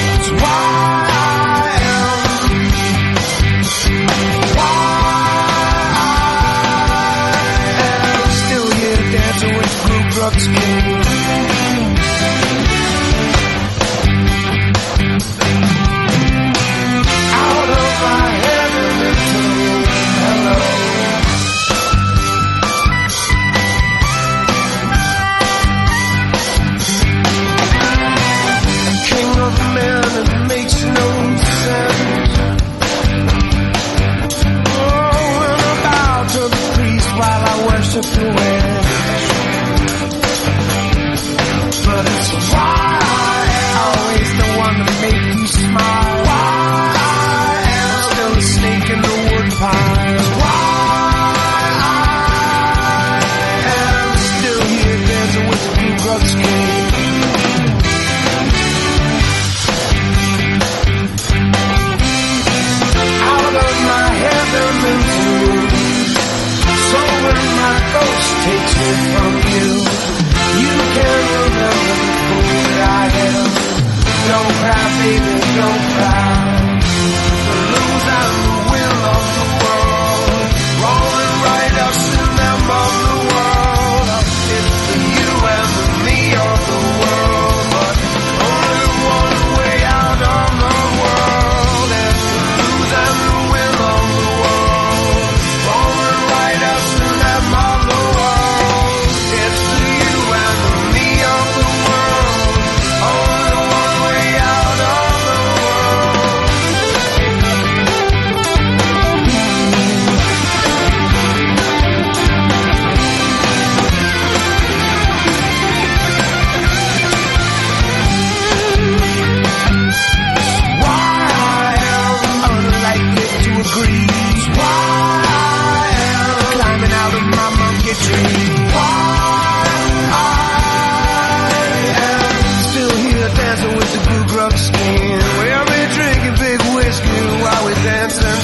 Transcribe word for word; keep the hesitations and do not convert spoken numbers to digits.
It's why I am, why I am still here dancing with Ku Klux Klan. Out of my head and into hello. King of men, it makes no sense. Oh, when I bow to the priest while I worship the West. But it's why I'm always the one to make you smile. Why I'm still a snake in the woodpile. Why I am still here dancing with the Ku Klux Klan. Out of my heaven into, so when my ghost takes me from you, you can remember the fool that I am. Don't cry, baby, don't cry. The lose and the will of the world, rolling right up to them of the world. It's the you and the me of the world, but only one way out of the world. And the lose and the will of the world, rolling right up to them of the world. It's the you and the me of the world, only one way out of the world. Why I am unlikely to agree. Why I am climbing out of my monkey tree. Why I am still here dancing with the Ku Klux Klan. We'll be drinking big whiskey while we dancing